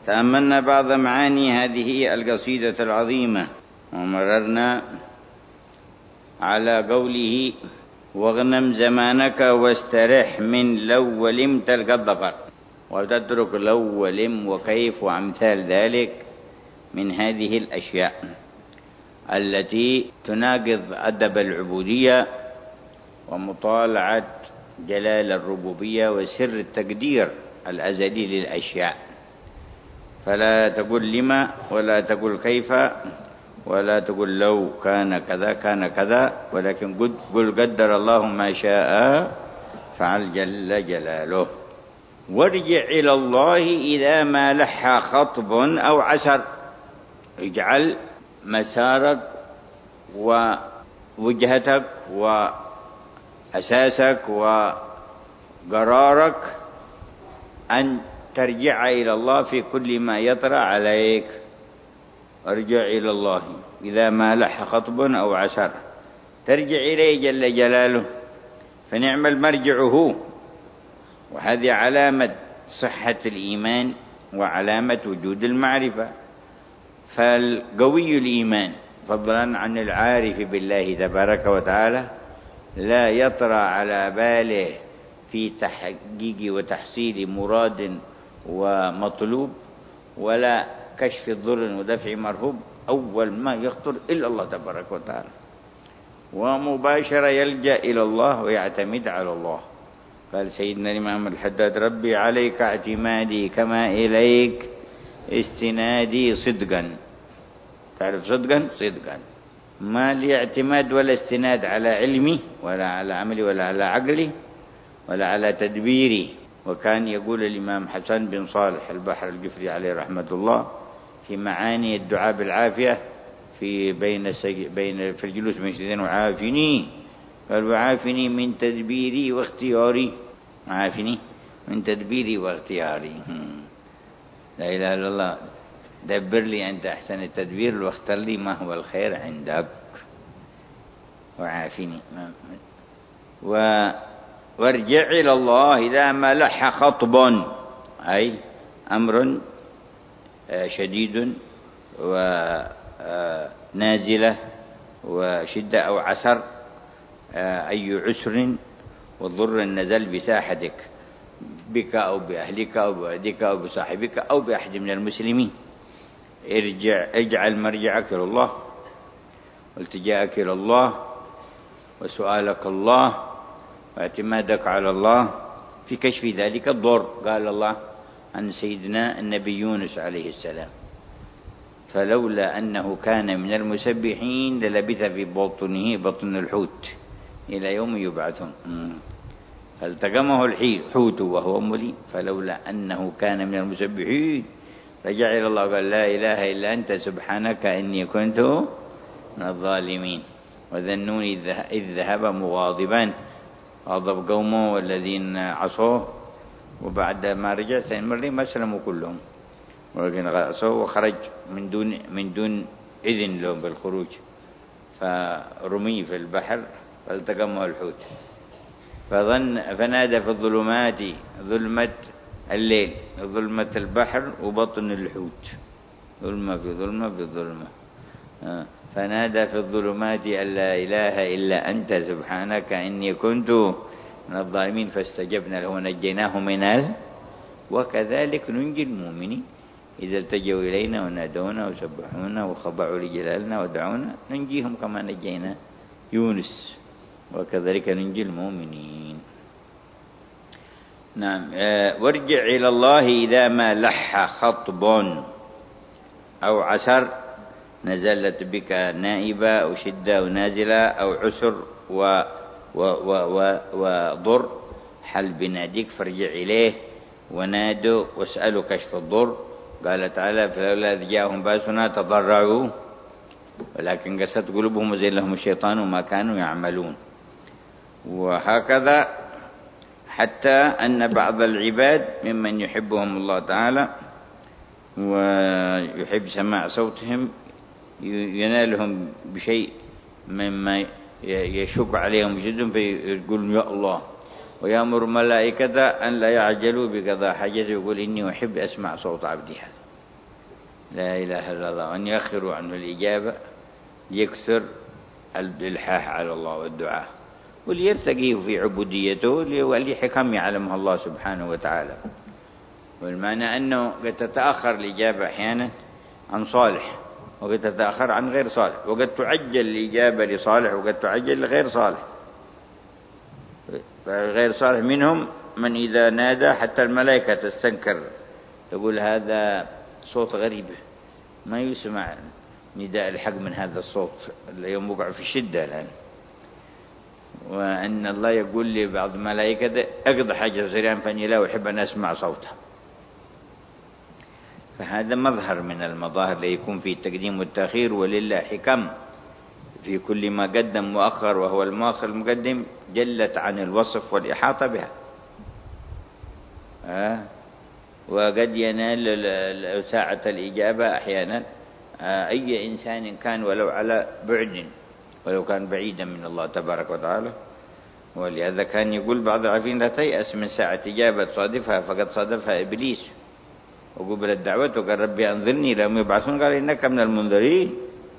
تأملنا بعض معاني هذه القصيدة العظيمة، ومررنا على قوله: واغنم زمانك واسترح من لو ولمت الظفر، وتترك لو ولم وكيف وأمثال ذلك من هذه الأشياء التي تناقض أدب العبودية ومطالعة جلال الربوبية وسر التقدير الأزلي للأشياء. فلا تقول لما، ولا تقول كيف، ولا تقول لو كان كذا كان كذا، ولكن قل قدر الله ما شاء فعل جل جلاله. وارجع إلى الله إذا ما لح خطب أو عسر. اجعل مسارك ووجهتك وأساسك وقرارك أن ترجع إلى الله في كل ما يطرأ عليك. ارجع إلى الله إذا ما لح خطب أو عسر، ترجع إليه جل جلاله، فنعم المرجع هو. وهذه علامة صحة الإيمان وعلامة وجود المعرفة. فالقوي الإيمان فضلا عن العارف بالله تبارك وتعالى لا يطرأ على باله في تحقيق وتحصيل مراد ومطلوب ولا كشف الضر ودفع مرهوب أول ما يخطر إلا الله تبارك وتعالى، ومباشرة يلجأ إلى الله ويعتمد على الله. قال سيدنا الإمام الحداد: ربي عليك اعتمادي كما إليك استنادي صدقا. تعرف صدقا؟ صدقا. ما لي اعتماد ولا استناد على علمي ولا على عملي ولا على عقلي ولا على تدبيري. وكان يقول الإمام حسن بن صالح البحر الجفري عليه رحمة الله في معاني الدعاء بالعافية في في الجلوس بين الشيطان: وعافني. قال: وعافني من تدبيري واختياري. عافني من تدبيري واختياري. لا إله إلا الله. دبر لي أنت أحسن التدبير واختر لي ما هو الخير عندك. وعافني. وارجع إلى الله إذا ما لح خطب، أي أمر شديد ونازلة وشدة أو عسر، أي عسر وضر نزل بساحتك بك أو بأهلك أو بولدك أو بصاحبك أو بأحد من المسلمين. اجعل مرجعك إلى الله والتجاءك إلى الله وسؤالك الله واعتمادك على الله في كشف ذلك الضر. قال الله عن سيدنا النبي يونس عليه السلام: فلولا أنه كان من المسبحين للبث في بطن الحوت إلى يوم يبعثون. فالتقمه الحوت وهو مليم، فلولا أنه كان من المسبحين رجع إلى الله قال: لا إله إلا أنت سبحانك إني كنت من الظالمين. وذنون إذ ذهب مغاضبا، غضب قومه والذين عصوه، وبعد ما رجع ثاني مرة ما سلموا كلهم، ولكن عصوه وخرج من دون إذن لهم بالخروج، فرمي في البحر فالتقمه الحوت. فنادى في الظلمات، ظلمة الليل، ظلمة البحر وبطن الحوت، ظلمة في ظلمة في ظلمة. فنادى في الظلمات أن لا إله إلا أنت سبحانك إني كنت من الظالمين فاستجبنا له ونجيناه من وكذلك ننجي المؤمنين إذا التجوا إلينا ونادونا وسبحونا وخضعوا لجلالنا ودعونا ننجيهم كما نجينا يونس، وكذلك ننجي المؤمنين. نعم. وارجع إلى الله إذا ما لح خطب أو عسر، نزلت بك نائبة أو شدة أو نازلة أو عسر وضر، حل بناديك فارجع إليه ونادوا واسألوا كشف الضر. قال تعالى: فلولا إذ جاءهم بأسنا تضرعوا ولكن قست قلوبهم وزين لهم الشيطان وما كانوا يعملون. وهكذا حتى أن بعض العباد ممن يحبهم الله تعالى ويحب سماع صوتهم ينالهم بشيء مما يشق عليهم جدا فيقول يا الله، ويأمر ملائكته أن لا يعجلوا بقضاء حاجته، يقول إني أحب أسمع صوت عبدي هذا. لا إله إلا الله، وأن يؤخروا عنه الإجابة يكثر الإلحاح على الله والدعاء، وليرتقيه في عبوديته ولحكم يعلمها الله سبحانه وتعالى. والمعنى أنه قد تتأخر الإجابة أحيانا عن صالح، وقد تتأخر عن غير صالح، وقد تعجل الإجابة لصالح وقد تعجل لغير صالح. فغير صالح منهم من إذا نادى حتى الملائكة تستنكر، تقول هذا صوت غريب ما يسمع نداء الحق من هذا الصوت. اليوم وقع في الشدة الآن، وأن الله يقول لبعض الملائكة أقضى حاجة سريعا فإني لا أحب أن أسمع صوتها. فهذا مظهر من المظاهر اللي يكون فيه التقديم والتأخير، ولله حكم في كل ما قدم مؤخر، وهو المؤخر المقدم جلت عن الوصف والإحاطة بها. وقد ينال ساعة الإجابة أحيانا أي إنسان كان ولو على بعد، ولو كان بعيدا من الله تبارك وتعالى. ولهذا كان يقول بعض العارفين لا تيأس من ساعة إجابة تصادفها، فقد صادفها إبليس وقبل الدعوة وقال ربي أنظرني إلى يوم يبعثون، قال إنك من المنذرين.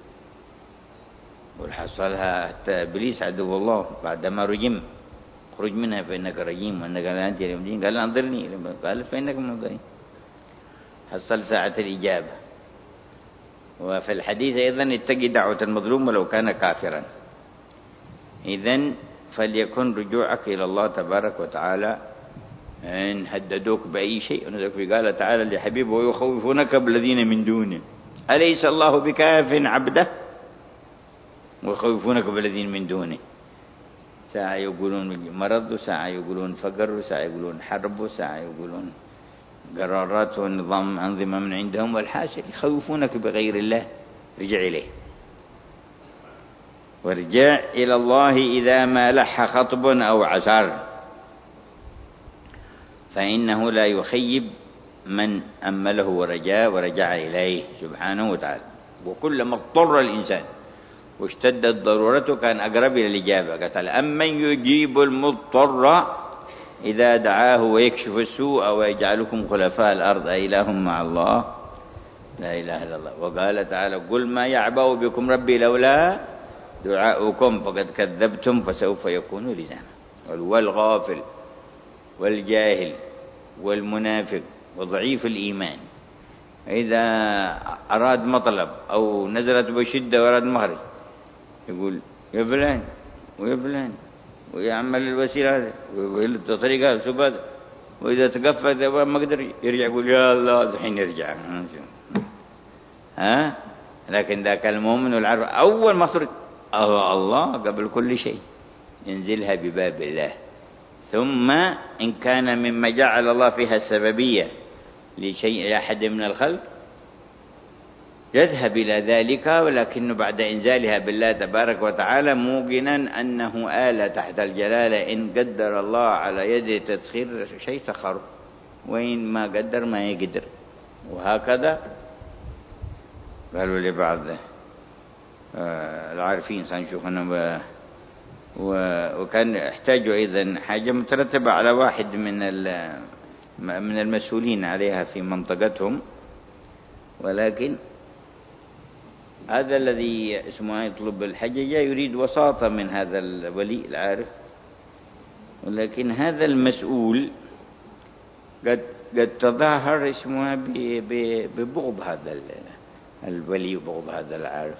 والحصلها حتى إبليس عدو الله بعدما رجم، خرج منها فإنك رجيم وإنك لا أنت اليوم دين، قال أنظرني، قال فإنك من المنذرين. حصل ساعة الإجابة. وفي الحديث أيضا اتقي دعوة المظلوم ولو كان كافرا. إذن فليكن رجوعك إلى الله تبارك وتعالى إن هددوك بأي شيء. قال تعالى لحبيبه ويخوفونك بالذين من دونه أليس الله بكاف عبده، ويخوفونك بالذين من دونه. ساعة يقولون مرض، وساعة يقولون فقر، وساعة يقولون حرب، وساعة يقولون قرارات ونظام أنظمة من عندهم، والحاصل يخوفونك بغير الله. رجع إليه، وارجع إلى الله إذا ما لح خطب أو عسار، فإنه لا يخيب من أمله ورجع إليه سبحانه وتعالى. وكلما اضطر الإنسان واشتدت ضرورته كان أقرب إلى الإجابة. قال أمن يجيب المضطر إذا دعاه ويكشف السوء ويجعلكم خلفاء الأرض أإله مع الله، لا إله إلا الله. وقال تعالى قل ما يعبأ بكم ربي لولا دعاؤكم فقد كذبتم فسوف يكون لزاما. والغافل والجاهل والمنافق وضعيف الإيمان إذا أراد مطلب أو نزلت بشدة وأراد مخرج يقول يا فلان ويا فلان ويعمل الوسيلة هذه والطريقة هذه سباد، وإذا تقفل ما قدر يرجع يقول يا الله الحين يرجع. لكن ذاك المؤمن والعرف أول ما خرج الله قبل كل شيء ينزلها بباب الله. ثم إن كان مما جعل الله فيها السببية لشيء لأحد من الخلق يذهب إلى ذلك، ولكنه بعد إنزالها بالله تبارك وتعالى موقنا أنه آلة تحت الجلالة. إن قدر الله على يد تسخير شيء سخره، وإن ما قدر ما يقدر. وهكذا قالوا لبعض العارفين سنشوفنا وكان احتاجوا أيضا حاجة مترتبة على واحد من المسؤولين عليها في منطقتهم، ولكن هذا الذي اسمه يطلب الحجة يريد وساطة من هذا الولي العارف، ولكن هذا المسؤول قد تظاهر اسمه ببغض هذا الولي وبغض هذا العارف.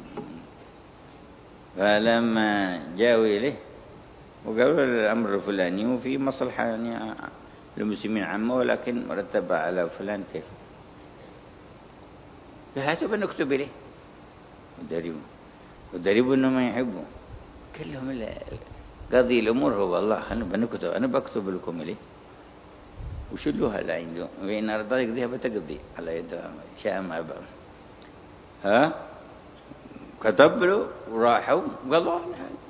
فلما جاءوا إليه وقالوا الأمر الفلاني وفي مصلحة يعني للمسلمين عامة ولكن مرتبة على فلان، كيف؟ هاتوا بنكتب إليه ودربوا إنه ما يحبوا كلهم قاضي الأمور هو الله. أنا بكتب لكم إليه وشلوها لا عنده، وإن أرضى يقضيها بتقضي على يد شاء ما أبا. كتب له وراحوا قالوا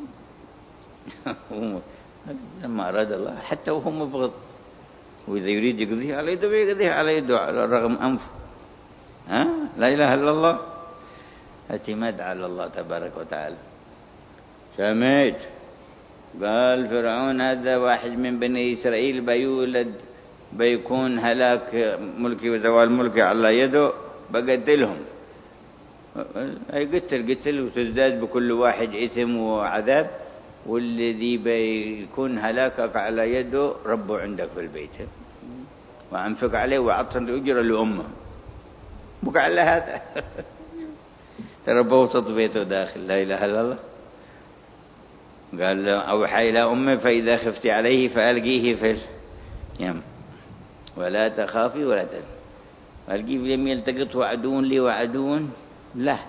لما أراد الله حتى وهو مبغض، وإذا يريد يقضيها على يده يقضيها على يده على رغم أنفه. لا إله إلا الله، اعتماد على الله تبارك وتعالى. سمعت قال فرعون هذا واحد من بني إسرائيل بيولد بيكون هلاك ملكي وزوال ملكي على يده، بقتلهم. أي قتل وتزداد بكل واحد إثم وعذاب، والذي بيكون هلاكك على يده ربه عندك في البيت، وأنفق عليه وأعطى الأجرة لأمه، بقى على هذا ترى وسط بيته داخل، لا إله إلا الله. قال أوحى إلى أمه فإذا خفت عليه فألقيه في اليم ولا تخافي ولا تخافي. ألقيه في اليم يلتقطه عدو لي وعدو له،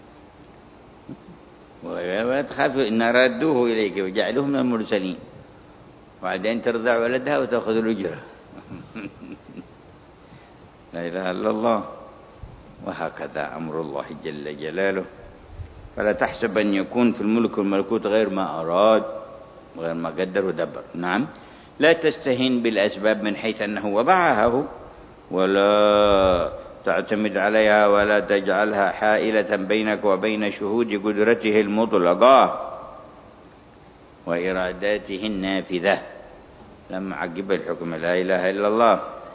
ولا تخافي إن ردوه إليك وجعلوه من المرسلين، وبعدين ترضع ولدها وتأخذ الأجرة لا إله إلا الله. وهكذا أمر الله جل جلاله. فلا تحسب أن يكون في الملك والملكوت غير ما أراد وغير ما قدر ودبر. نعم، لا تستهين بالأسباب من حيث أنه وضعها، ولا تعتمد عليها، ولا تجعلها حائلة بينك وبين شهود قدرته المطلقة وإراداته النافذة. لما عقب الحكم لا إله إلا الله.